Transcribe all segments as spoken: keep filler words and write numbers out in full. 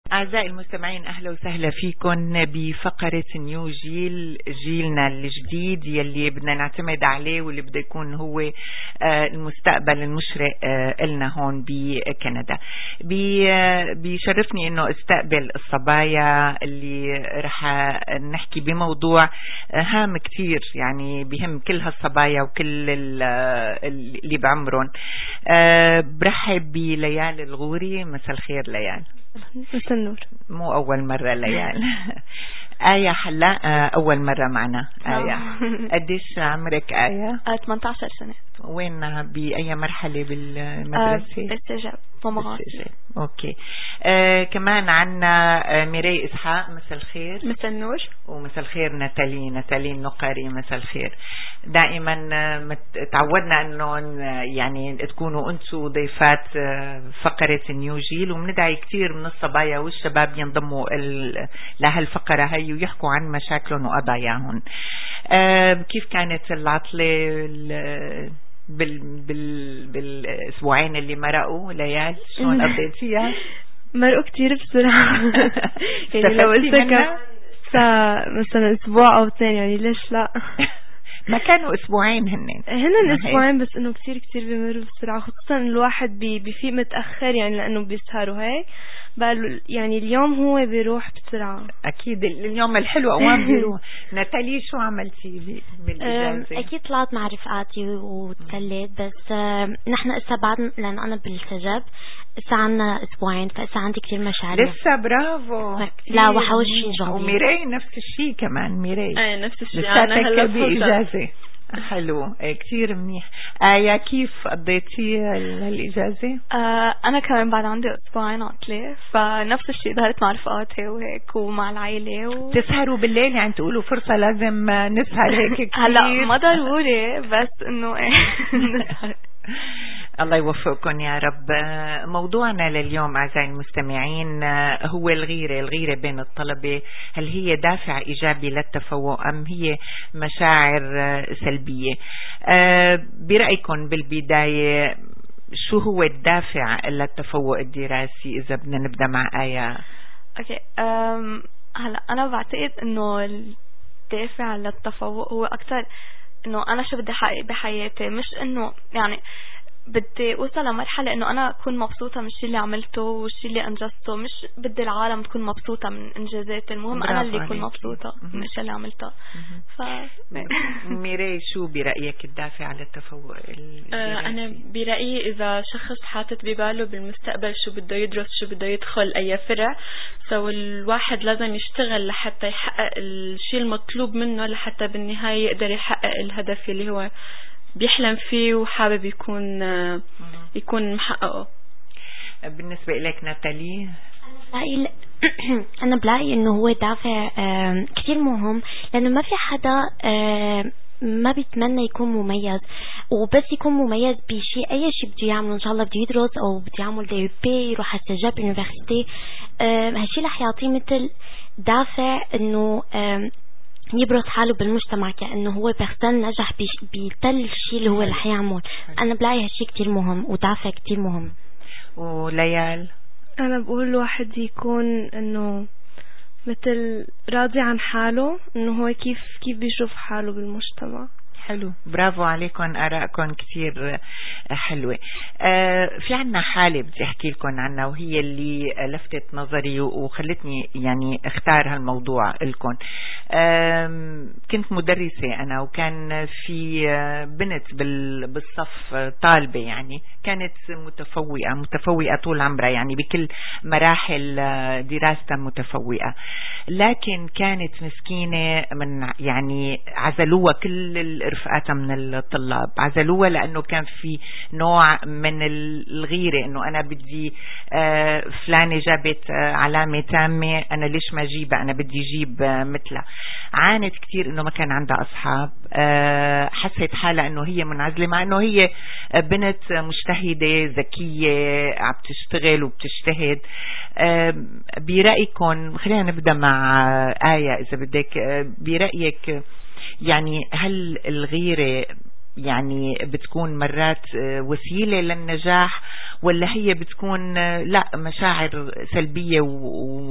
أعزائي المستمعين، أهلا وسهلا فيكم بفقرة نيو جيل، جيلنا الجديد يلي بدنا نعتمد عليه واللي بده يكون هو المستقبل المشرق لنا هون بكندا. بيشرفني أنه استقبل الصبايا اللي رح نحكي بموضوع هام كتير، يعني بهم كل هالصبايا وكل اللي بعمرهم. برحب بليال الغوري. مساء الخير ليال. مساء النور. مو أول مرة ليال. آية حلا أول مرة معنا. آية قديش عمرك آية؟ ثمانية عشر سنة. وين بأي مرحلة بالمدرسة؟ بالسجاب. أوكي. آه كمان عنا ميري إسحاق. مساء الخير. مساء النور. ومساء الخير نتالي نتالي النقاري. مساء الخير. دائما تعودنا انه يعني تكونوا انتم ضيفات فقرة نيو جيل، ومندعي كثير من الصبايا والشباب ينضموا لهالفقرة هي ويحكوا عن مشاكلهم وقضاياهم. آه كيف كانت العطلة بال بال بالاسبوعين اللي مرقوا ليال؟ شلون قضيتيها؟ مرقوا كتير بسرعة. يعني لو قلت مثلا اسبوع او اثنين يعني ليش لا. ما كانوا اسبوعين هن هن اسبوعين بس انه كتير كتير بيمروا بسرعة، خصوصا الواحد بي بيفيق متأخر يعني لانه بيسهروا هيك بقى، يعني اليوم هو بيروح بسرعة. اكيد اليوم الحلو اوام بيروح. نتالي شو عملتي بالاجازة؟ اكيد طلعت مع رفقاتي وتسليت، بس نحن اسا بعد لان انا بالسجاب اسا عنا اسبوعين، فاسا عندي كتير مشاعر لسه. برافو. لا وحوش جانفي. وميري نفس الشيء كمان. ميري ايه نفس الشيء. انا هلا باجازة. حلو. كتير منيح. آية كيف قضيتي الإجازة؟ آه أنا كمان بعد عندي أسبوعين عطلة، فنفس الشيء ظهرت مع رفقاتي وهيك ومع العائلة و... تسهروا بالليل يعني تقولوا فرصة لازم نسهر هيك كتير؟ هلا ما ضروري بس إنه إيه نسهر. الله يوفقكم يا رب. موضوعنا لليوم أعزائي المستمعين هو الغيرة. الغيرة بين الطلبة، هل هي دافع إيجابي للتفوق أم هي مشاعر سلبية؟ برأيكم بالبداية شو هو الدافع للتفوق الدراسي؟ إذا بدنا نبدأ مع آية. أوكي. أم هلا أنا بعتقد إنه الدافع للتفوق هو أكتر إنه أنا شو بدي أحقق بحياتي، مش إنه يعني بدي اوصل لمرحله انه انا اكون مبسوطه من الشيء اللي عملته والشيء اللي انجزته، مش بدي العالم تكون مبسوطه من انجازاتي، المهم انا اللي اكون مبسوطه من الاشياء اللي عملتها. ف ميري شو برايك الدافع على التفوق؟ آه انا برايي اذا شخص حاطط بباله بالمستقبل شو بده يدرس، شو بده يدخل اي فرع، سو الواحد لازم يشتغل لحتى يحقق الشيء المطلوب منه، لحتى بالنهايه يقدر يحقق الهدف اللي هو بيحلم فيه وحابب يكون يكون محققه. بالنسبة إليك ناتالي؟ أنا أنا بلاقي إنه هو دافع كتير مهم، لأنه ما في حدا ما بيتمنى يكون مميز، وبس يكون مميز بشيء أي شيء بده يعمله، إن شاء الله بده يدرس أو بده يعمل دي بي يروح على السجاب يونيفرسيتي، هالشيء رح يعطيه مثل دافع إنه يبرز حاله بالمجتمع كأنه هو بيرسون نجح بتل الشيء اللي هو رح يعمل. أنا بلاقي هالشيء كتير مهم ودافع كتير مهم. وليال؟ أنا بقول الواحد يكون إنه مثل راضي عن حاله، إنه هو كيف كيف بيشوف حاله بالمجتمع. حلو. برافو عليكم. آرائكم كتير حلوة. آه في عنا حالة بدي أحكي لكم عنها، وهي اللي لفتت نظري وخلتني يعني اختار هالموضوع لكم. آه كنت مدرسة أنا، وكان في بنت بالصف طالبة، يعني كانت متفوقة متفوقة طول عمرها، يعني بكل مراحل دراستها متفوقة، لكن كانت مسكينة من يعني عزلوها كل رفقاتها من الطلاب، عزلوها لأنه كان في نوع من الغيرة، إنه أنا بدي آه فلانة جابت آه علامة تامة، أنا ليش ما جيبها، أنا بدي جيب آه مثلها. عانت كتير إنه ما كان عندها أصحاب، آه حست حالها إنه هي منعزلة، مع إنه هي بنت مجتهدة ذكية عم تشتغل وبتجتهد. آه برأيكم، خلينا نبدأ مع آية إذا بدك، آه برأيك يعني هل الغيرة يعني بتكون مرات وسيلة للنجاح، ولا هي بتكون لا مشاعر سلبية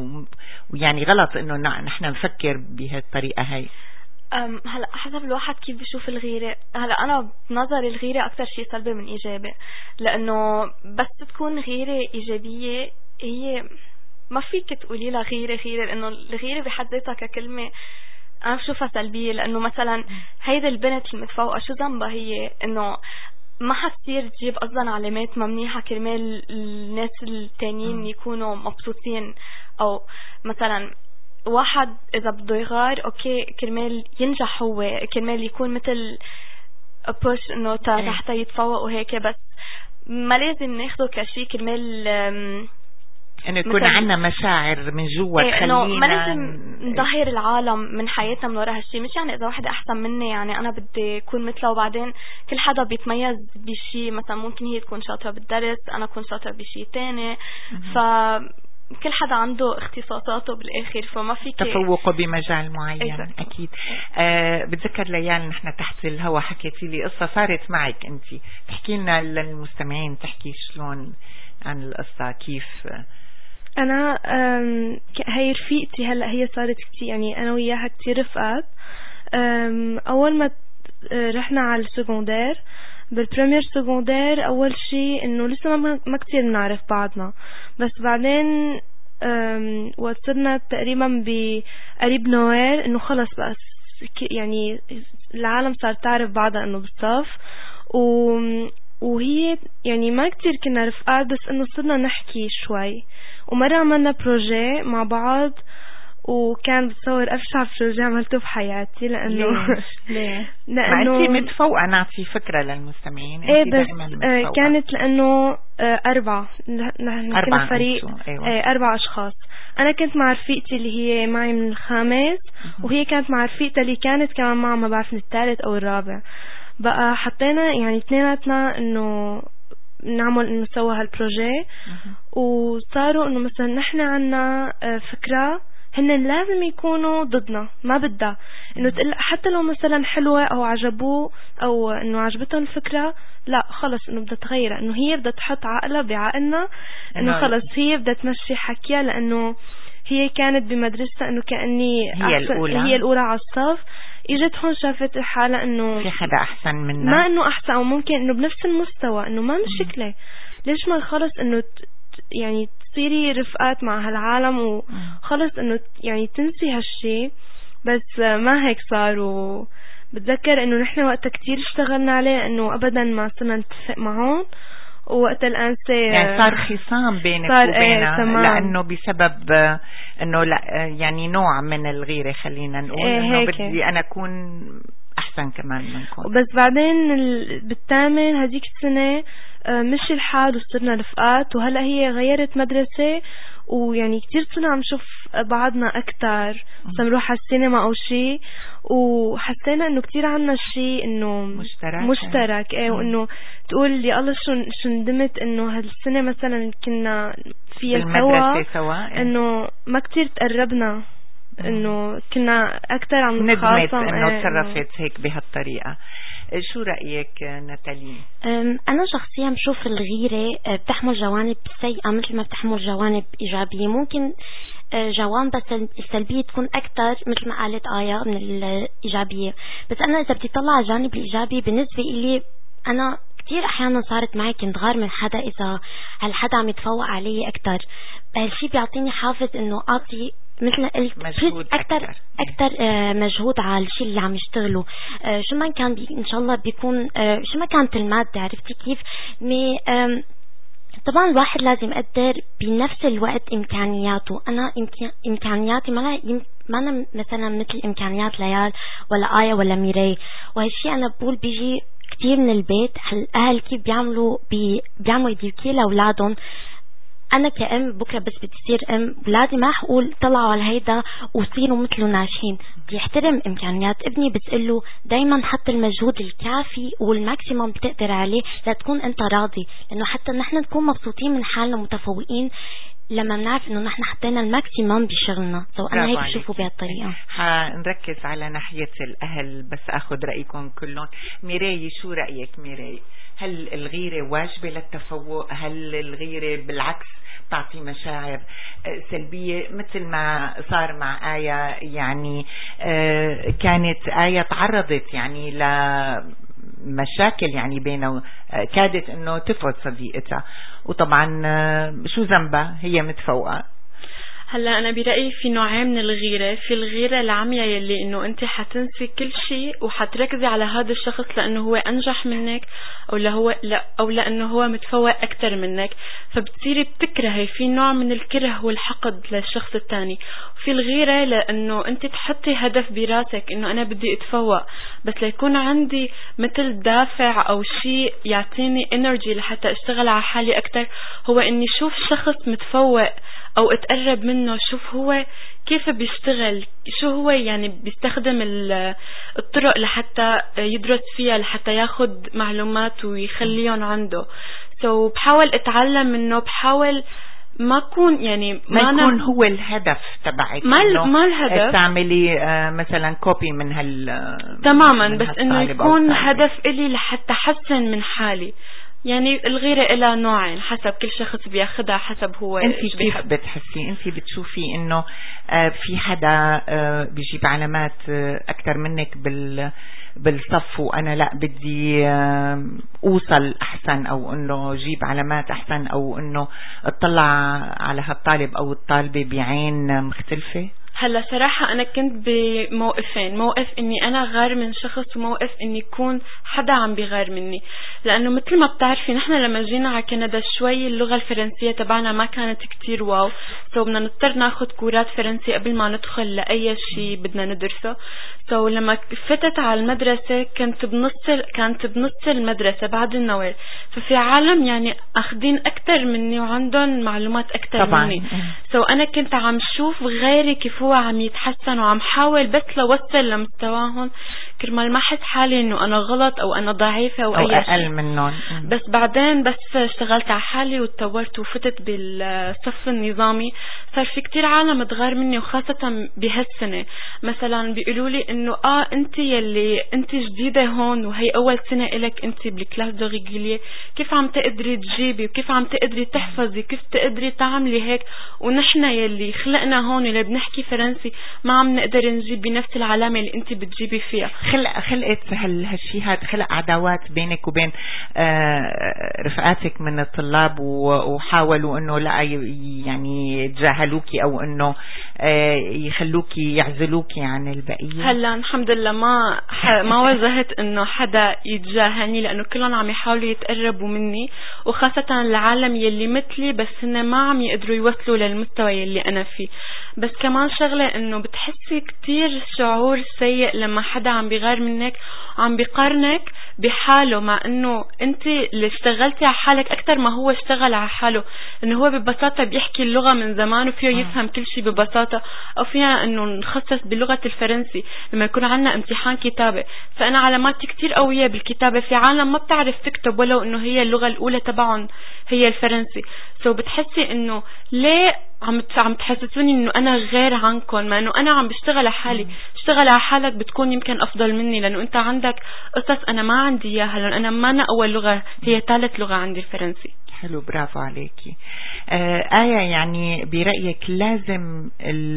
ويعني غلط انه نحن نفكر بهالطريقة هاي. أم هلا حسب الواحد كيف بيشوف الغيرة. هلا أنا بنظري الغيرة أكتر شيء سلبي من إيجابي، لأنه بس تكون غيرة إيجابية هي ما فيك تقولي لها غيرة غيرة، لأنه الغيرة بحد ذاتها ككلمة أنا بشوفها سلبية. لأنه مثلا هيدا البنت المتفوقة شو ذنبها هي إنه ما حتصير تجيب أصلا علامات ممنيحة كرمال الناس التانيين يكونوا مبسوطين، أو مثلا واحد إذا بده يغار أوكي كرمال ينجح هو، كرمال يكون مثل بوش إنه تحت يتفوق وهيك، بس ما لازم ناخده كشي كرمال انه يكون عنا مشاعر من جوا ايه تخلينا ما لازم ن... نظهر العالم من حياتنا من وراء هالشيء. مش يعني اذا واحد احسن مني يعني انا بدي اكون مثله، وبعدين كل حدا بيتميز بشيء، مثلا ممكن هي تكون شاطره بالدرس انا اكون شاطره بشيء تاني، ف كل حدا عنده اختصاصاته بالاخر، فما فيك تفوقه بمجال معين. إيه. اكيد. آه بتذكر ليال نحن تحت الهوا حكيتي لي قصه صارت معك انت، تحكي لنا للمستمعين، تحكي شلون عن القصه كيف. انا هي رفيقتي هلا هي صارت كتير يعني انا وياها كتير رفقات. اول ما رحنا على السكندير بالبريمير سكندير اول شيء انه لسه ما ما كتير بنعرف بعضنا، بس بعدين وصلنا تقريبا بقريب نوير انه خلص بقى يعني العالم صار تعرف بعضها انه بالصف، و وهي يعني ما كتير كنا رفقات بس انه صرنا نحكي شوي. ومرة عملنا بروجي مع بعض وكان بتصور أبشع بروجي عملته بحياتي. لأنه ليه؟ لأنه ما أنت متفوقة، نعطي فكرة للمستمعين. إيه بس آه كانت لأنه آه أربعة نحن كنا فريق أيوة. آه أربع أشخاص. أنا كنت مع رفيقتي اللي هي معي من الخامس، وهي كانت مع رفيقتها اللي كانت كمان معها ما بعرف من الثالث أو الرابع. بقى حطينا يعني اثنيناتنا إنه نعمل انه سوى هالبروجي، وصاروا انه مثلا نحن عنا فكرة هن لازم يكونوا ضدنا، ما بدها انه تقل حتى لو مثلا حلوة او عجبوه او انه عجبتهم الفكرة، لا خلص انه بدها تغير، انه هي بدها تحط عقلها بعقلنا، انه خلص هي بدها تمشي حكيها. لانه هي كانت بمدرسة انه كأني هي الأولى هي الأولى على الصف، اجت هون شافت حالها انه في حدا احسن منها، ما انه احسن او ممكن انه بنفس المستوى، انه ما مشكلة ليش ما خلص انه يعني تصيري رفقات مع هالعالم وخلص انه يعني تنسي هالشي. بس ما هيك صار. وبتذكر انه نحن وقتها كتير اشتغلنا عليه انه ابدا ما صرنا نتفق معهم، ووقت الأنسة يعني صار خصام بينك وبينها. ايه لأنه بسبب انه لا يعني نوع من الغيرة، خلينا نقول ايه انه بدي انا اكون احسن كمان منكم. بس بعدين بالثامن هذيك السنة مشي الحال وصرنا رفقات، وهلأ هي غيرت مدرسة ويعني كتير صرنا عم نشوف بعضنا أكتر، سنروح على السينما أو شيء، وحسينا إنه كتير عنا شيء إنه مشترك مشترك إيه، وإنه تقول يا الله شو شو ندمت إنه هالسنة مثلا كنا فيها سوا سوا إنه ما كتير تقربنا، إنه كنا أكتر عم نتخاصم. إنه تصرفت هيك بهالطريقة. شو رأيك ناتالي؟ أنا شخصيا بشوف الغيرة بتحمل جوانب سيئة مثل ما بتحمل جوانب إيجابية. ممكن جوانب السلبية تكون أكتر مثل ما قالت آية من الإيجابية، بس أنا إذا بدي طلع الجانب الإيجابي بالنسبة إلي، أنا كتير أحيانا صارت معي كنت غار من حدا إذا هالحدا عم يتفوق علي أكتر، هالشي بيعطيني حافز إنه أعطي مثل ما قلت مجهود أكتر أكتر, أكتر آه مجهود على الشيء اللي عم يشتغله. آه شو ما كان إن شاء الله بيكون آه شو ما كانت المادة، عرفتي كيف؟ مي آه طبعا الواحد لازم يقدر بنفس الوقت إمكانياته. أنا إمكانياتي ما ما أنا مثلا مثل إمكانيات ليال ولا آية ولا ميراي، وهالشيء أنا بقول بيجي كتير من البيت. الأهل كيف بيعملوا بي بيعملوا يديكي لأولادهم. أنا كأم بكرة بس بتصير أم لازم ما أقول طلعوا على هيدا وصيروا مثله ناجحين، بيحترم إمكانيات ابني، بتقله دايما حط المجهود الكافي والماكسيموم بتقدر عليه لتكون أنت راضي، لأنه حتى نحن نكون مبسوطين من حالنا متفوقين لما نعرف إنه نحن حطينا الماكسيموم بشغلنا. سو أنا هيك بشوفه بهالطريقة. هنركز على ناحية الأهل بس أخذ رأيكم كلهم. ميراي شو رأيك ميراي؟ هل الغيرة واجبة للتفوق؟ هل الغيرة بالعكس تعطي مشاعر سلبية مثل ما صار مع آية. يعني كانت آية تعرضت يعني لمشاكل يعني بينه، كادت انه تفقد صديقتها، وطبعا شو ذنبها، هي متفوقة. هلا انا برأيي في نوعين من الغيرة. في الغيرة العمياء يلي انه انت حتنسي كل شيء وحتركزي على هذا الشخص لانه هو انجح منك، او لا هو لا او لانه هو متفوق اكثر منك، فبتصيري بتكرهي. في نوع من الكره والحقد للشخص الثاني. وفي الغيرة لانه انت تحطي هدف براسك انه انا بدي اتفوق، بس ليكون عندي مثل دافع او شيء يعطيني انرجي لحتى اشتغل على حالي اكثر، هو اني شوف شخص متفوق او اتقرب منه، شوف هو كيف بيشتغل، شو هو يعني بيستخدم الطرق لحتى يدرس فيها، لحتى ياخد معلومات ويخليهم عنده. سو so بحاول اتعلم منه، بحاول ما اكون يعني ما يكون هو الهدف تبعك، ما ما الهدف تعملي آه مثلا كوبي من هال تماما، بس انه يكون هدف الي لحتى احسن من حالي. يعني الغيرة إلى نوعين حسب كل شخص بياخدها حسب هو انت كيف بتحسي، انت بتشوفي انه آه في حدا آه بيجيب علامات آه اكتر منك بال بالصف، وانا لا بدي آه اوصل احسن، او انه جيب علامات احسن، او انه اطلع على هالطالب او الطالبة بعين مختلفة؟ هلا صراحة أنا كنت بموقفين، موقف إني أنا غار من شخص، وموقف إني يكون حدا عم بيغار مني. لأنه مثل ما بتعرفي نحن لما جينا على كندا شوي اللغة الفرنسية تبعنا ما كانت كتير واو، سو بدنا نضطر ناخد كورات فرنسي قبل ما ندخل لأي شيء بدنا ندرسه. سو لما فتت على المدرسة كنت بنص كانت بنص المدرسة بعد النوال، ففي عالم يعني أخدين أكتر مني وعندهم معلومات أكتر طبعاً. مني. سو أنا كنت عم شوف غيري كيف هو عم يتحسن، وعم حاول بس لوصل لمستواهم كرمال ما احس حالي انه انا غلط او انا ضعيفة او, أو اي اقل شيء منهم. بس بعدين بس اشتغلت على حالي وتطورت وفتت بالصف النظامي، صار في كتير عالم تغار مني، وخاصة بهالسنة مثلا بيقولوا لي انه اه انت يلي انت جديدة هون وهي اول سنة الك انت بالكلاس دو ريغولير، كيف عم تقدري تجيبي وكيف عم تقدري تحفظي، كيف تقدري تعملي هيك، ونحن يلي خلقنا هون اللي بنحكي فرنسي ما عم نقدر نجيب بنفس العلامة اللي انت بتجيبي فيها. خلق خلقت هالشيء هذا، خلق عداوات بينك وبين آه رفقاتك من الطلاب، وحاولوا انه لا يعني يتجاهلوكي او انه آه يخلوكي يعزلوكي عن البقية. هلا الحمد لله ما ما واجهت انه حدا يتجاهلني، لانه كلهم عم يحاولوا يتقربوا مني، وخاصة العالم يلي مثلي بس هن ما عم يقدروا يوصلوا للمستوى يلي انا فيه. بس كمان شغلة انه بتحسي كتير شعور سيء لما حدا عم بيغار منك وعم بيقارنك بحاله، مع انه انت اللي اشتغلتي على حالك اكتر ما هو اشتغل على حاله. انه هو ببساطة بيحكي اللغة من زمان وفيه يفهم كل شيء ببساطة، او فينا انه نخصص بلغة الفرنسي لما يكون عنا امتحان كتابة، فانا علاماتي كتير قوية بالكتابة. في عالم ما بتعرف تكتب ولو انه هي اللغة الاولى تبعهم هي الفرنسي. سو بتحسي انه ليه عم عم تحسسوني انه انا غير عنكم، ما انه انا عم بشتغل على حالي. اشتغل على حالك بتكون يمكن افضل مني، لانه انت عندك قصص انا ما عندي اياها، لانه انا ما أنا اول لغة، هي ثالث لغة عندي الفرنسي. حلو، برافو عليكي. آه آية، يعني برأيك لازم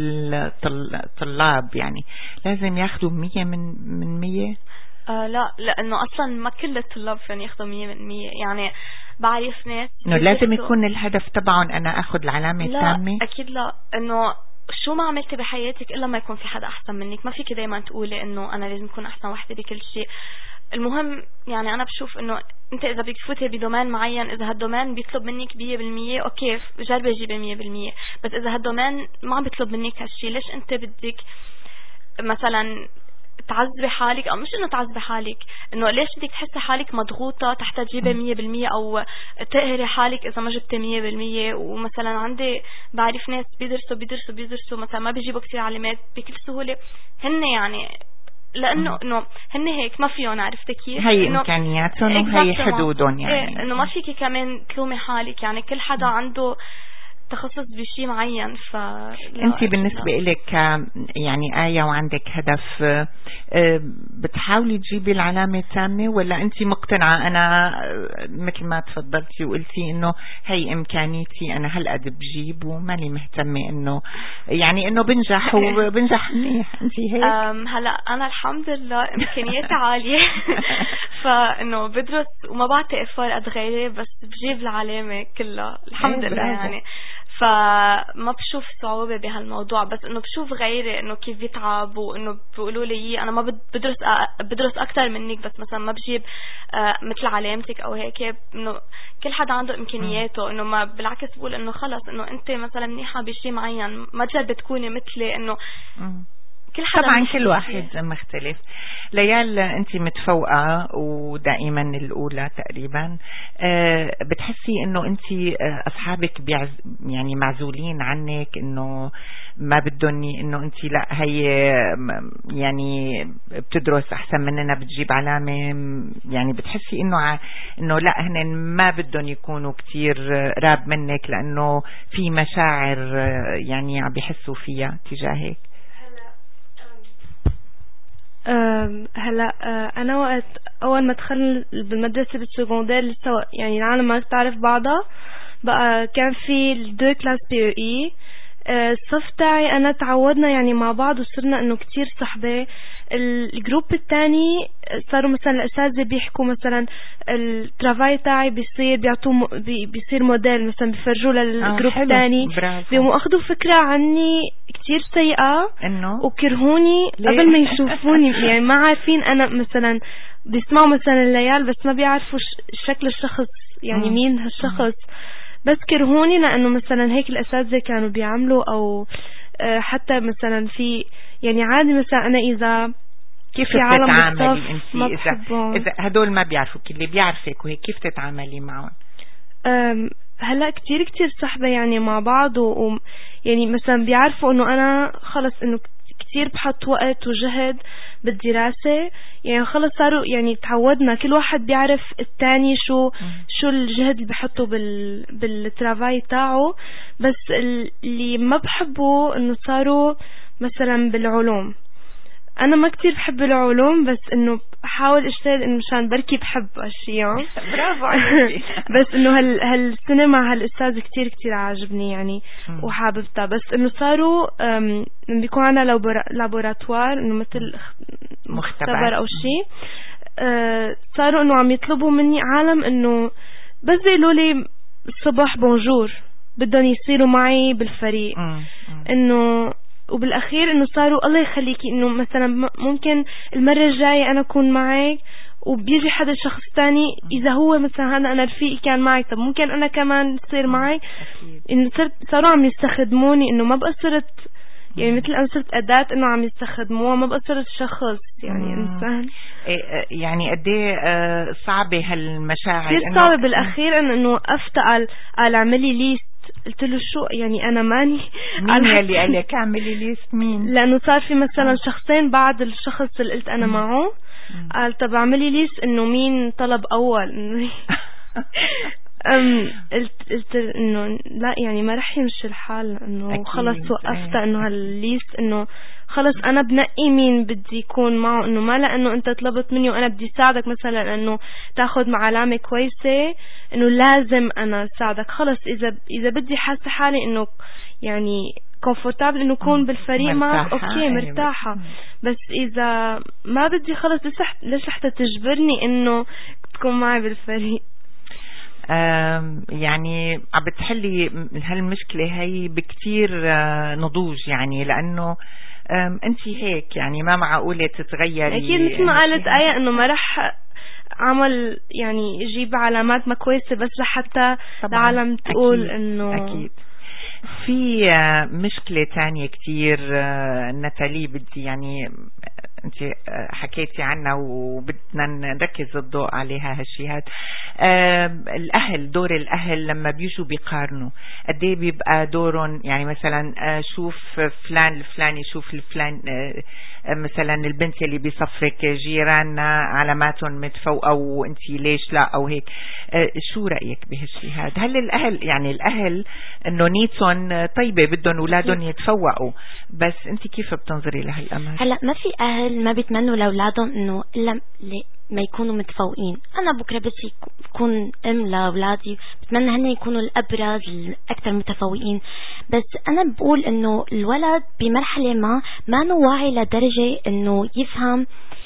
الطلاب يعني لازم ياخدوا مية من من مية؟ آه لا، لانه اصلا ما كل الطلاب فين ياخذوا مية من مية. يعني بعرف ناس انه لازم يكون الهدف تبعهم انا اخذ العلامة التامة. لا اكيد لا، انه شو ما عملتي بحياتك الا ما يكون في حدا احسن منك. ما فيك دايما تقولي انه انا لازم اكون احسن وحده بكل شيء. المهم يعني انا بشوف انه انت اذا بدك تفوتي بدومين معين، اذا هالدومين بيطلب منك مية بالمية اوكي جربي جيبي مية بالمية، بس اذا هالدومين ما عم بيطلب منك هالشيء، ليش انت بدك مثلا تعذبي حالك؟ او مش انه تعذبي حالك، انه ليش بدك تحسي حالك مضغوطة تحت تجيبي مية بالمية، او تقهري حالك اذا ما جبتي مية بالمية. ومثلا عندي بعرف ناس بيدرسوا بيدرسوا بيدرسوا مثلا ما بيجيبوا كتير علامات بكل سهولة، هن يعني لانه انه هن هيك ما فيهم، عرفتي كيف؟ هي امكانياتهم وهي حدودهم، يعني انه ما فيكي كمان تلومي حالك. يعني كل حدا عنده تخصص بشيء معين. ف انت بالنسبة لك يعني آية وعندك هدف، بتحاولي تجيبي العلامة التامة ولا انت مقتنعة انا مثل ما تفضلتي وقلتي انه هي امكانيتي انا هالقد بجيب وماني مهتمة انه يعني انه بنجح وبنجح منيح؟ انت هيك؟ هلا انا الحمد لله امكانياتي عالية فانه بدرس وما بعطي افار قد غيري، بس بجيب العلامة كلها الحمد لله يعني. فما بشوف صعوبة بهالموضوع، بس انه بشوف غيري انه كيف بيتعب وانه بيقولوا لي انا ما بدرس بدرس اكتر منك بس مثلا ما بجيب مثل علامتك او هيك. انه كل حدا عنده امكانياته، انه ما بالعكس بقول انه خلص انه انت مثلا منيحة بشيء معين ما تجربي تكوني مثلي، انه كل حدا طبعا كل واحد مختلف. ليال انت متفوقة ودائما الاولى تقريبا، أه بتحسي انه انت اصحابك بيعز يعني معزولين عنك، انه ما بدوني انه انت لا هي يعني بتدرس احسن مننا بتجيب علامة، يعني بتحسي انه ع... انه لا هن ما بدهم يكونوا كتير قراب منك لانه في مشاعر يعني عم بيحسوا فيها تجاهك؟ هلا انا وقت اول ما دخلنا بالمدرسه بالسكوندير لسه يعني العالم ما تعرف بعضها، بقى كان في الدو كلاس بي او اي. الصف تاعي انا تعودنا يعني مع بعض وصرنا انه كتير صحبه. الجروب الثاني صاروا مثلا الاساتذه بيحكوا مثلا الترافاي تاعي بيصير بيعطوه بيصير موديل مثلا بيفرجوه للجروب الثاني، بيقوموا اخذوا فكره عني كتير سيئه انه وكرهوني قبل ما يشوفوني. يعني ما عارفين انا مثلا بيسمعوا مثلا الليال بس ما بيعرفوا شكل الشخص يعني م. مين هالشخص، بس كرهوني لانه مثلا هيك الاساتذه كانوا بيعملوا، او حتى مثلا في يعني عادي مثلا انا اذا كيف تتعاملي انت اذا اذا هدول ما بيعرفوك اللي بيعرفك وهيك كيف تتعاملي معهم؟ هلا كتير كتير صحبه يعني مع بعض و يعني مثلا بيعرفوا انه انا خلص انه كتير بحط وقت وجهد بالدراسة، يعني خلص صاروا يعني تعودنا كل واحد بيعرف التاني شو م. شو الجهد اللي بحطه بال بالترافاي تاعه. بس اللي ما بحبه انه صاروا مثلا بالعلوم، انا ما كتير بحب العلوم بس انه بحاول اشتغل انه مشان بركي بحب اشياء. برافو عليكي. بس انه هال هالسنه مع هالاستاذ كتير كتير عاجبني يعني م. وحاببتها. بس انه صاروا بيكون عندنا لابوراتوار انه مثل مختبر او شيء، أه صاروا انه عم يطلبوا مني عالم انه بس يقولوا لي الصبح بونجور بدهم يصيروا معي بالفريق، انه وبالاخير انه صاروا الله يخليكي انه مثلا ممكن المره الجايه انا اكون معك وبيجي حدا شخص تاني اذا هو مثلا هذا انا رفيقي كان معي طب ممكن انا كمان تصير معي. انه صرت صاروا عم يستخدموني انه ما بقى صرت يعني مثل انا صرت اداه انه عم يستخدموها، ما بقى صرت شخص يعني انسان. يعني قد ايه صعبه هالمشاعر كثير صعبه بالاخير انه انه وقفت قال قال اعملي ليست. قلت له شو يعني انا ماني مين اللي قال لك اعملي ليست؟ مين؟ لانه صار في مثلا شخصين بعد الشخص اللي قلت انا معه قال طب اعملي ليست انه مين طلب اول. أم قلت قلت انه لا يعني ما رح يمشي الحال انه خلص وقفت انه هالليست انه خلص انا بنقي مين بدي يكون معه، انه ما لانه انت طلبت مني وانا بدي ساعدك مثلا انه تاخذ مع علامه كويسه انه لازم انا ساعدك. خلص اذا اذا بدي حاسه حالي انه يعني كومفورتابل انه اكون بالفريق معك اوكي مرتاحه، بس اذا ما بدي خلص ليش حتى تجبرني انه تكون معي بالفريق؟ يعني عم بتحلي هالمشكلة هي بكتير نضوج يعني، لأنه أنت هيك يعني ما معقولة تتغيري. أكيد مثل ما قالت آية إنه ما رح عمل يعني يجيب علامات ما كويسة بس لحتى العالم تقول أكيد إنه أكيد. في مشكلة تانية كتير نتالي بدي يعني انت حكيتي عنها وبدنا نركز الضوء عليها هالشيء. الاهل، دور الاهل لما بيجوا بيقارنوا قد ايه بيبقى دورهم؟ يعني مثلا شوف فلان الفلاني، شوف الفلان مثلا البنت اللي بصفك جيراننا علاماتهم متفوقه وانت ليش لا او هيك. شو رايك بهالشيء هذا؟ هل الاهل يعني الاهل انه نيتهم طيبه بدهم اولادهم يتفوقوا، بس انت كيف بتنظري لهالامر؟ هلا ما في اهل ما بيتمنوا لاولادهم انه الا ما يكونوا متفوقين. انا بكره بس يكون ام لاولادي بتمنى هن يكونوا الابرز الاكثر متفوقين، بس انا بقول انه الولد بمرحله ما ما نو واعي لدرجه انه يفهم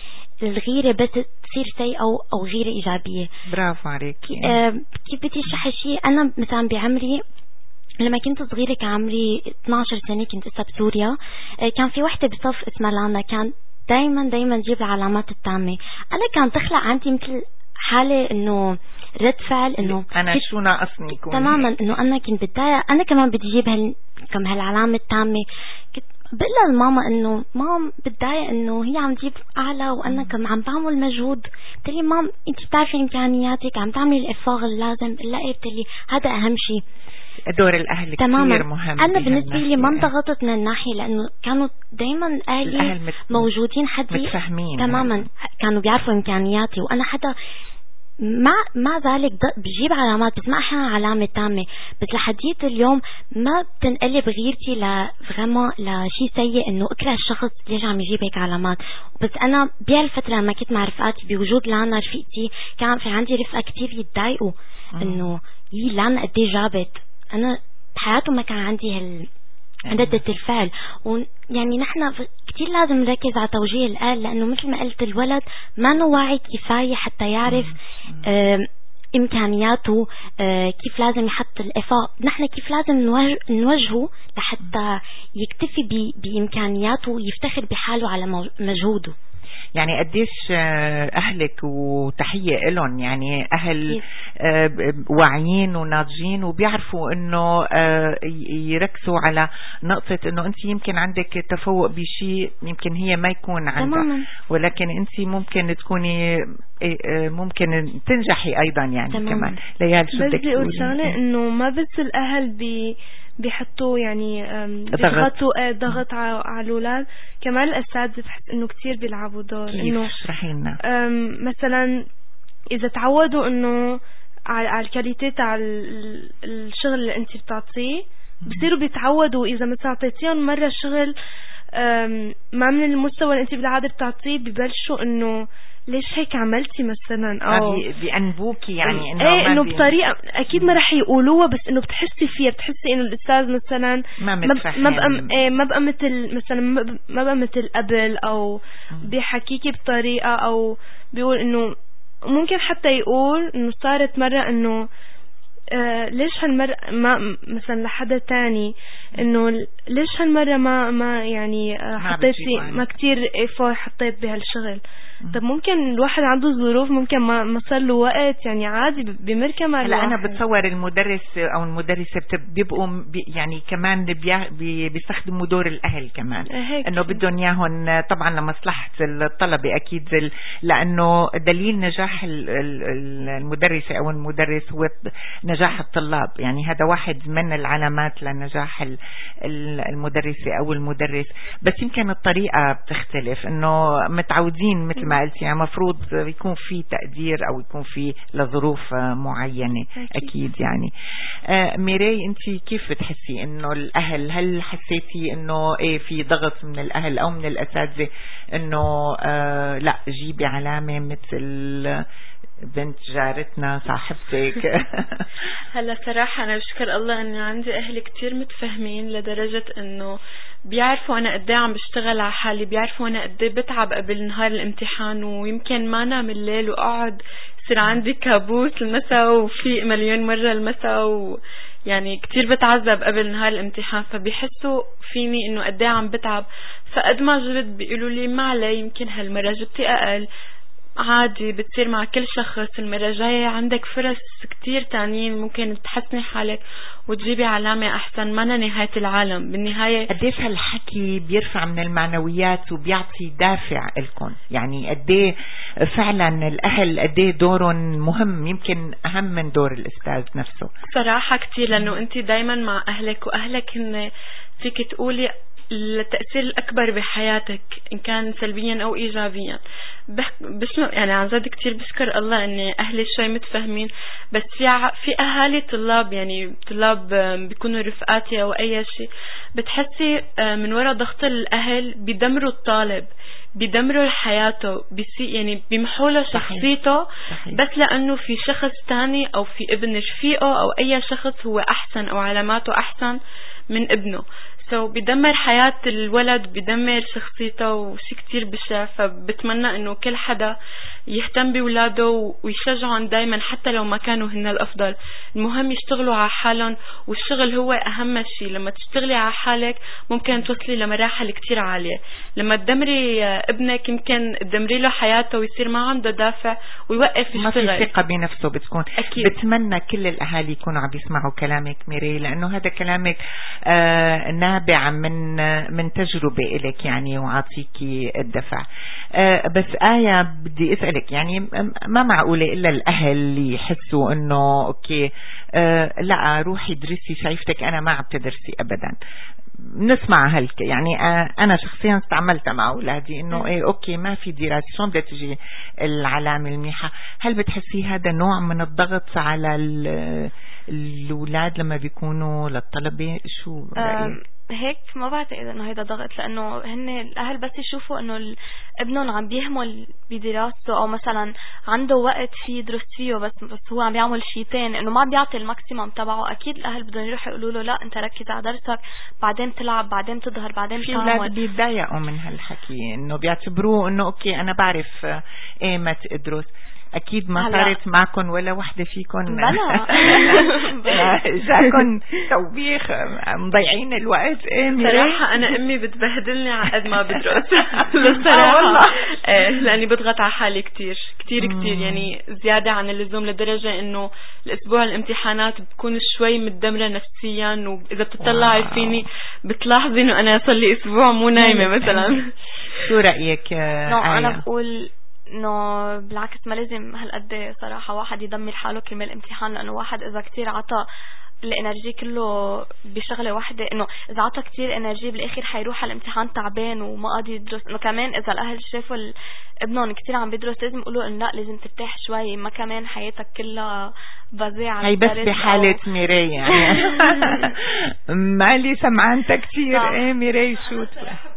الغيره بس تصير سيئه او او غيره ايجابيه. برافو عليكي. آه كيف بدي اشرح هالشيء؟ انا مثلا بعمري لما كنت صغيرة كان عمري اثناشر سنة، كنت لسه بسوريا. كان في وحدة بصف اسمها لانا، كان دايما دايما تجيب العلامات التامة. انا كان تخلق عندي مثل حالة انه رد فعل انه انا شو ناقصني يكون تماما، انه انا كنت بتضايق، انا كمان بدي اجيب هال كم هالعلامة التامة. كنت بقول لماما انه مام بتضايق انه هي عم تجيب اعلى وانا كم عم بعمل مجهود. قلت لي مام انت بتعرفي امكانياتك، عم تعملي الافاق اللازم. لا قلت لي هذا اهم شيء. دور الاهل كثير مهم. انا بالنسبه لي ما انضغطت من الناحيه لانه كانوا دايما اهلي مت... موجودين حدي متفهمين تماما يعني. كانوا بيعرفوا امكانياتي وانا حدا مع مع ذلك بجيب علامات بس ما احيانا علامه تامه. بس لحديت اليوم ما بتنقلب غيرتي لغما لشيء سيء انه اكره الشخص ليش عم يجيب هيك علامات. بس انا بهالفتره لما كنت مع رفقاتي بوجود لانا رفيقتي كان في عندي رفقه كتير يتضايقوا انه يي لانا قد ايه جابت. انا بحياته ما كان عندي هال ردة الفعل. ويعني نحن كتير لازم نركز على توجيه الأهل لأنه مثل ما قلت الولد ما نواعي كفاية حتى يعرف آه إمكانياته، آه كيف لازم يحط الإفاق. نحن كيف لازم نوجهه لحتى يكتفي بإمكانياته ويفتخر بحاله على مجهوده. يعني قديش أهلك وتحية لهم، يعني أهل واعيين وناضجين وبيعرفوا إنه يركزوا على نقطة إنه أنت يمكن عندك تفوق بشيء يمكن هي ما يكون عندها، ولكن أنت ممكن تكوني ممكن تنجحي أيضا يعني. تمام. كمان ليال شو بدك تقولي؟ بس بدي إنه ما بس الأهل بي بيحطوا يعني بيضغطوا ضغط على الأولاد، كمان الأساتذة بحس إنه كتير بيلعبوا دور. إنه اشرحي لنا مثلا إذا تعودوا إنه على الكاليتي تاع الشغل اللي أنت بتعطيه بصيروا بيتعودوا. إذا مثلا أعطيتيهم مرة شغل ما من المستوى اللي أنت بالعادة بتعطيه ببلشوا إنه ليش هيك عملتي مثلا او بيأنبوكي يعني انه ايه انه بطريقه اكيد ما رح يقولوها بس انه بتحسي فيها، بتحسي انه الاستاذ مثلا ما متفهم، ما بقى ايه ما بقى مثل مثلا ما بقى مثل قبل، او بيحكيكي بطريقه او بيقول انه ممكن حتى يقول انه صارت مره انه آه ليش هالمرة ما مثلا لحدا تاني انه ليش هالمرة ما ما يعني آه حطيتي ما كتير ايفور حطيت بهالشغل. طب ممكن الواحد عنده ظروف، ممكن ما ما صار له وقت، يعني عادي بمر كمان. هلا انا بتصور المدرس او المدرسه بيبقوا بي يعني كمان بي بيستخدموا دور الاهل كمان انه بدهم اياهم طبعا لمصلحه الطلبه اكيد، لانه دليل نجاح المدرسه او المدرس هو نجاح الطلاب. يعني هذا واحد من العلامات لنجاح المدرسه او المدرس. بس يمكن الطريقه بتختلف، انه متعودين مثل ما قلتي يعني مفروض يكون في تقدير او يكون في لظروف معينة. أكيد, أكيد يعني. آه ميراي انت كيف بتحسي انه الاهل، هل حسيتي انه ايه في ضغط من الاهل او من الاساتذة انه آه لا جيبي علامة مثل بنت جارتنا صاحبتك؟ هلا صراحة أنا بشكر الله إنه عندي أهل كتير متفهمين لدرجة إنه بيعرفوا أنا قدي عم بشتغل على حالي، بيعرفوا أنا قدي بتعب قبل نهار الامتحان ويمكن ما نام الليل وأقعد يصير عندي كابوس المساء وفي مليون مرة المساء، ويعني كتير بتعذب قبل نهار الامتحان. فبيحسوا فيني إنه قدي عم بتعب، فقد ما جبت بيقولوا لي ما علي، يمكن هالمرة جبتي أقل، عادي بتصير مع كل شخص، المرة جاية عندك فرص كتير تانيين ممكن تحسني حالك. وتجيبي علامة أحسن، ما نهاية العالم بالنهاية. قديش هالحكي بيرفع من المعنويات وبيعطي دافع لكم؟ يعني قديه فعلا الأهل قديه دورهم مهم، يمكن أهم من دور الأستاذ نفسه. صراحة كتير، لأنه أنت دايما مع أهلك، وأهلك هن فيك تقولي التأثير الأكبر بحياتك إن كان سلبيا أو إيجابيا. بس يعني عن جد كتير بشكر الله إن أهلي شوي متفاهمين. بس في في أهالي طلاب، يعني طلاب بيكونوا رفقاتي أو أي شيء، بتحسي من وراء ضغط الأهل بيدمروا الطالب، بيدمروا حياته، بيسي يعني بيمحوله شخصيته. صحيح. بس لأنه في شخص تاني أو في ابن رفيقه أو أي شخص هو أحسن أو علاماته أحسن من ابنه، سو so, بدمر حياة الولد، بدمر شخصيته وشي كتير بشع. فبتمنى انه كل حدا يهتم بولاده ويشجعهم دايما، حتى لو ما كانوا هن الافضل. المهم يشتغلوا على حالهم، والشغل هو اهم شيء. لما تشتغلي على حالك ممكن توصلي لمراحل كتير عالية. لما تدمري ابنك يمكن تدمري له حياته ويصير ما عنده دافع ويوقف يشتغل، ما في ثقة بنفسه بتكون. أكيد. بتمنى كل الاهالي يكونوا عم يسمعوا كلامك ميري، لانه هذا كلامك آه نابع من من تجربة إلك يعني، وعطيكي الدفع. أه بس آية بدي أسألك، يعني ما معقولة إلا الأهل اللي يحسوا إنه أوكي أه لا روحي درسي، شايفتك أنا ما عم تدرسي أبدا. نسمع هالك يعني أه أنا شخصيا استعملتها مع أولادي إنه إيه أوكي ما في دراسة، شلون بدها تجي العلامة المنيحة؟ هل بتحسي هذا نوع من الضغط على الأولاد لما بيكونوا للطلبة؟ شو رأيك؟ هيك ما بعتقد انه هيدا ضغط، لانه هن الاهل بس يشوفوا انه ابنهم عم بيهمل بدراسته، او مثلا عنده وقت فيه يدرس فيه، بس بس هو عم يعمل شيء ثاني، انه ما عم بيعطي الماكسيمم تبعه. اكيد الاهل بدهم يروحوا يقولوا له لا انت ركز على درسك، بعدين تلعب، بعدين تظهر، بعدين في اولاد بيتضايقوا من هالحكي، انه بيعتبروه انه اوكي انا بعرف ايمت ادرس. اكيد ما صارت معكم ولا وحده فيكم بلا جاكم توبيخ مضيعين الوقت؟ ايه صراحه انا امي بتبهدلني على قد ما بدرس الصراحه، آه لاني بضغط على حالي كتير كتير كتير، يعني زياده عن اللزوم، لدرجه انه الاسبوع الامتحانات بكون شوي متدمره نفسيا، واذا بتطلعي فيني بتلاحظي انه انا صار لي اسبوع مو نايمه مثلا. شو رايك آية؟ انا بقول انه بالعكس، ما لازم هالقد صراحة واحد يدمر حاله كرمال الامتحان، لانه واحد اذا كتير عطى الانرجي كله بشغله واحده، انه اذا عطى كتير انرجي بالاخر حيروح على الامتحان تعبان وما قادر يدرس. انه كمان اذا الاهل شافوا ابنهم كتير عم بيدرس لازم يقولوا انه لا لازم ترتاح شوي، ما كمان حياتك كلها بزيعة. هي بس بحالة ميري يعني مالي سمعانتك كتير. ايه ميري شو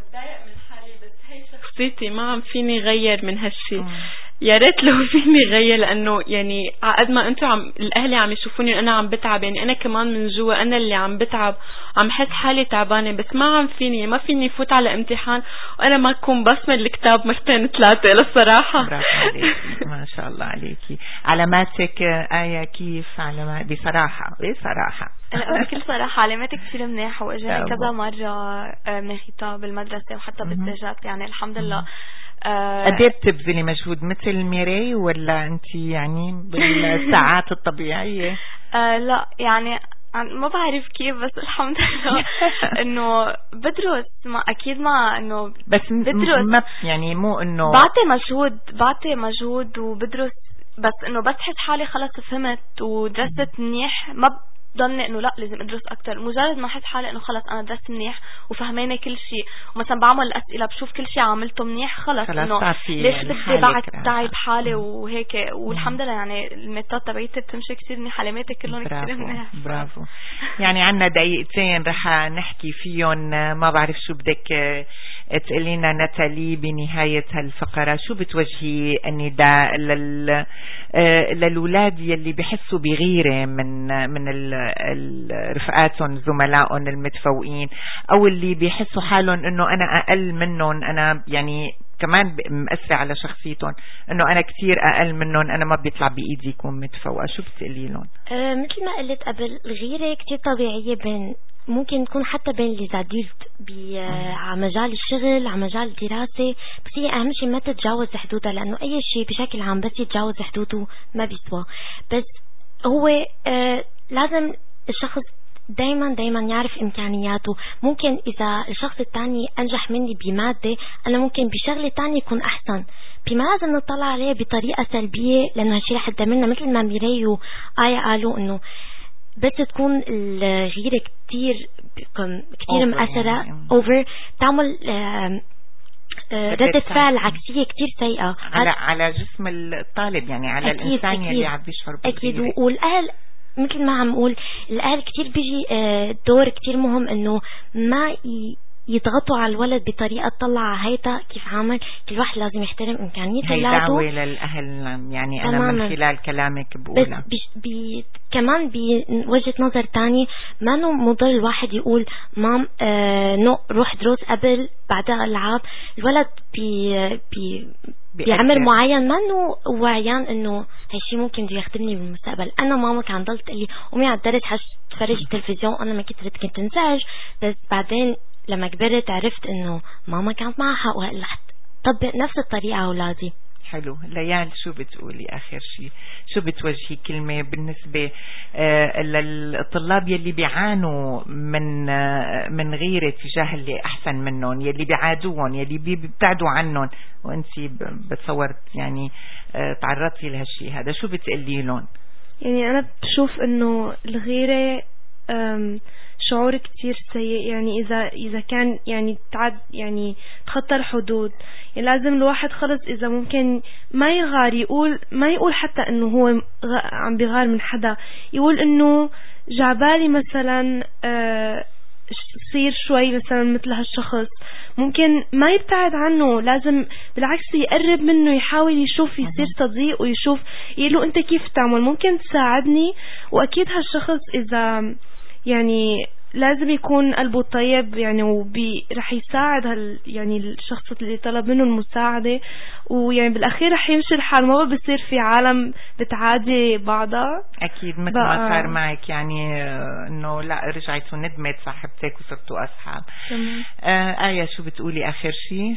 شخصيتي ما عم فيني غير من هالشي. يا ريت لو فيني غير، لانه يعني عقد ما انتم عم الاهلي عم يشوفوني انا عم بتعب، يعني انا كمان من جوا انا اللي عم بتعب، عم حس حالي تعبانه، بس ما عم فيني ما فيني فوت على امتحان وانا ما اكون بصمه الكتاب مرتين ثلاثه للصراحه. برافو عليكي ما شاء الله عليكي. علاماتك آية كيف؟ علامات بصراحه بصراحه انا بكل صراحه علاماتي كثير منيحه، واجاني كذا مره من خطاب بالمدرسه وحتى بالسجات، يعني الحمد لله. قد ايه بتبذلي مجهود مثل ميري، ولا انت يعني بالساعات الطبيعيه؟ آه لا يعني ما بعرف كيف، بس الحمد لله انه بدرس، ما اكيد ما انه بس بدرس ما يعني مو انه بعطي مجهود بعطي مجهود وبدرس، بس انه بس حس حالي خلص فهمت ودرست منيح، ما ضلني انه لا لازم ادرس اكتر. مجرد ما احس حالي انه خلص انا درست منيح وفهمانه كل شيء، ومثلا بعمل الاسئله بشوف كل شيء عملته منيح، خلص انه ليش بدي بعد تعب حالي وهيك. والحمد لله يعني الميثود تبعيتي بتمشي كثير منيح، علاماتي كلهم كثير منيح. برافو. يعني عنا دقيقتين رح نحكي فيهم، ما بعرف شو بدك تقلينا نتالي بنهاية هالفقرة. شو بتوجهي النداء لل للولاد يلي بحسوا بغيرة من من رفقاتهم زملائهم المتفوقين، او اللي بيحسوا حالهم انه انا اقل منهم، انا يعني كمان مأثر على شخصيتهم انه انا كثير اقل منهم، انا ما بيطلع بايدي يكون متفوقة؟ شو بتقولي لهم؟ أه مثل ما قلت قبل، الغيرة كتير طبيعية بين ممكن تكون حتى بين اللي زاديلت على مجال الشغل على مجال الدراسة، بس هي أهم شيء ما تتجاوز حدودها، لأنه أي شيء بشكل عام بس يتجاوز حدوده ما بيسوى. بس هو آه لازم الشخص دايما دايما يعرف إمكانياته. ممكن إذا الشخص الثاني أنجح مني بمادة، أنا ممكن بشغلة تانية يكون أحسن. بما لازم نطلع عليه بطريقة سلبية، لأنه هالشي رح يدمرنا. مثل ما ميري وآية قالوا إنه بس تكون الغيرة كتير كتير مأثرة أوفر، تعمل ردة فعل عكسية كتير سيئة على على جسم الطالب، يعني على أكيد الإنسان أكيد اللي عم بيشعر بالغيرة. أكيد. والأهل مثل ما عم قول، الأهل كتير بيجي دور كتير مهم إنه ما يضغطوا على الولد بطريقة تطلع على هيدا كيف عامل. كل واحد لازم يحترم إمكانيات ولاده. هي دعوة للأهل، يعني أنا تماماً. من خلال كلامك بقولها بس بي كمان بوجهة نظر تاني، ما نو مضل الواحد يقول مام آه نو روح دروس قبل بعدها ألعاب. الولد بي بي بعمر معين ما انه وعيان انه هالشي ممكن بده يخدمني بالمستقبل. انا ماما كان ضلت تقول لي قومي على الدرس حش تفرج التلفزيون، انا ما كنت كنت انزعج. بس بعدين لما كبرت عرفت انه ماما كانت معها حق، وهلا طبق نفس الطريقة على اولادي. حلو. ليال شو بتقولي آخر شيء؟ شو بتوجهي كلمة بالنسبة آه للطلاب يلي بيعانوا من آه من غيرة تجاه اللي أحسن منهم، يلي بيعادوهم، يلي بيبتعدوا عنهم، وانتي بتصورت يعني آه تعرضتي لهالشيء هذا، شو بتقولي لهم؟ يعني أنا بشوف إنه الغيرة شعور كتير سيء. يعني إذا إذا كان يعني تعد يعني تخطى الحدود، يعني لازم الواحد خلص إذا ممكن ما يغار، يقول ما يقول حتى إنه هو عم بيغار من حدا، يقول إنه جعبالي مثلا آه يصير شوي مثلا مثل هالشخص، ممكن ما يبتعد عنه، لازم بالعكس يقرب منه، يحاول يشوف يصير صديق ويشوف يقوله أنت كيف تعمل، ممكن تساعدني. وأكيد هالشخص إذا يعني لازم يكون قلبه طيب يعني، وبي رح يساعد هال يعني الشخص اللي طلب منه المساعدة، ويعني بالأخير رح يمشي الحال، ما بصير في عالم بتعادي بعضها. أكيد مثل ما صار معك، يعني إنه لا رجعت وندمت صاحبتك وصرتوا أصحاب. آه آية شو بتقولي آخر شيء؟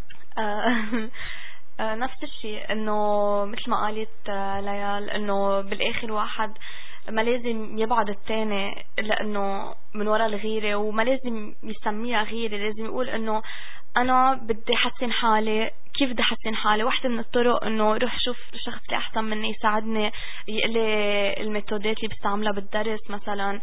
آه نفس الشيء، إنه مثل ما قالت ليال، إنه بالآخر واحد ما لازم يبعد التاني لأنه من وراء الغيرة، وما لازم يسميها غيرة، لازم يقول إنه أنا بدي حسن حالي. كيف بدي حسن حالي؟ واحدة من الطرق إنه روح شوف شخص اللي أحسن مني يساعدني، يقلي الميثودات اللي بستعملها بالدرس مثلا،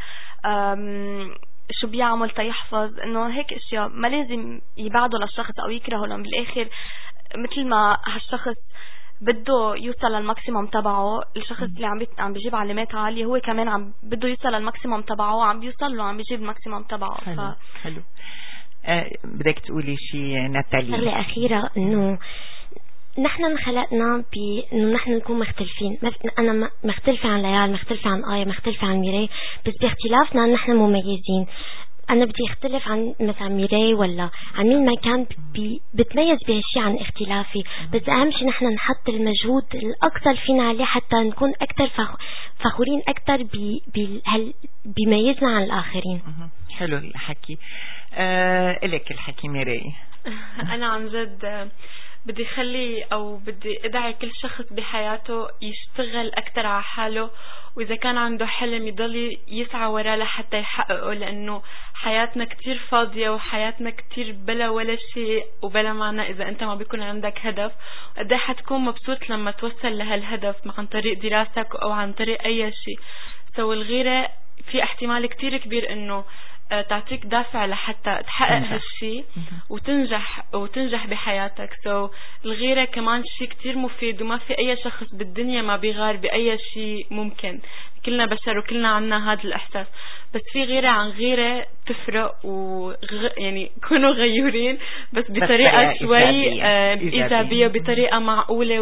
شو بيعمل تيحفظ، إنه هيك أشياء. ما لازم يبعدوا للشخص أو يكرهوا، لهم بالآخر مثل ما هالشخص بده يوصل للماكسيموم تبعه، الشخص اللي عم عم بيجيب علامات عالية هو كمان عم بده يوصل للماكسيموم تبعه، عم بيوصل له، عم بيجيب الماكسيموم تبعه. حلو. ف... حلو. أه بدك تقولي شيء ناتالي؟ شغلة أخيرة، إنه نحن انخلقنا بإنه نحن نكون مختلفين. أنا مختلفة عن ليال، مختلفة عن آية، مختلفة عن ميري، بس باختلافنا نحن مميزين. أنا بدي أختلف عن مثلا ميري ولا عن مين ما كان، بي بتميز بهالشي عن اختلافي. بس أهم شيء نحن نحط المجهود الأكثر فينا عليه حتى نكون أكثر فخ... فخورين أكثر بهال بيميزنا عن الآخرين. حلو الحكي. أه... إلك الحكي ميري. أنا عن جد بدي خلي أو بدي أدعي كل شخص بحياته يشتغل أكتر على حاله، وإذا كان عنده حلم يضل يسعى وراه لحتى يحققه، لأنه حياتنا كتير فاضية وحياتنا كتير بلا ولا شيء وبلا معنى إذا أنت ما بيكون عندك هدف. قديه حتكون مبسوط لما توصل لهالهدف عن طريق دراستك أو عن طريق أي شيء. سو الغيرة في احتمال كتير كبير إنه تعطيك دافع لحتى تحقق هالشي وتنجح وتنجح بحياتك. سو so, الغيرة كمان شيء كتير مفيد، وما في أي شخص بالدنيا ما بيغار بأي شيء ممكن. كلنا بشر وكلنا عنا هذا الإحساس، بس في غيرة عن غيرة تفرق، وغ... يعني كونوا غيورين بس بطريقة بس شوي إيجابية, إيجابية بطريقة معقولة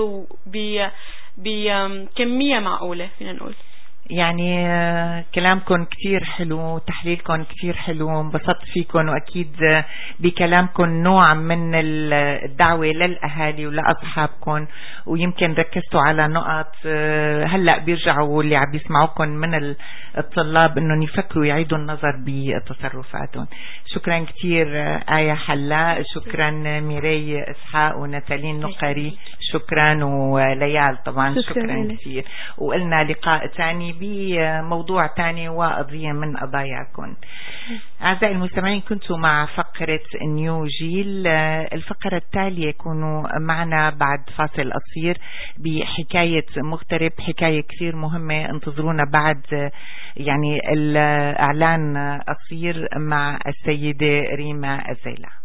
وبكمية معقولة فينا نقول. يعني كلامكم كتير حلو، تحليلكم كتير حلو، انبسطت فيكم، وأكيد بكلامكم نوع من الدعوة للأهالي ولأصحابكم، ويمكن ركزتوا على نقط هلأ بيرجعوا اللي عم يسمعوكم من الطلاب أنهم يفكروا يعيدوا النظر بتصرفاتهم. شكرا كتير آية حلاء، شكرا ميري إسحاق وناتالين نقري. شكرا، وليال طبعا شكرا, شكرا كثير. وقلنا لقاء ثاني بموضوع ثاني وقضية من قضاياكم. أعزائي المستمعين، كنتوا مع فقرة نيو جيل. الفقرة التالية كونوا معنا بعد فاصل قصير بحكاية مغترب، حكاية كثير مهمة. انتظرونا بعد يعني الإعلان قصير مع السيدة ريما الزيلة.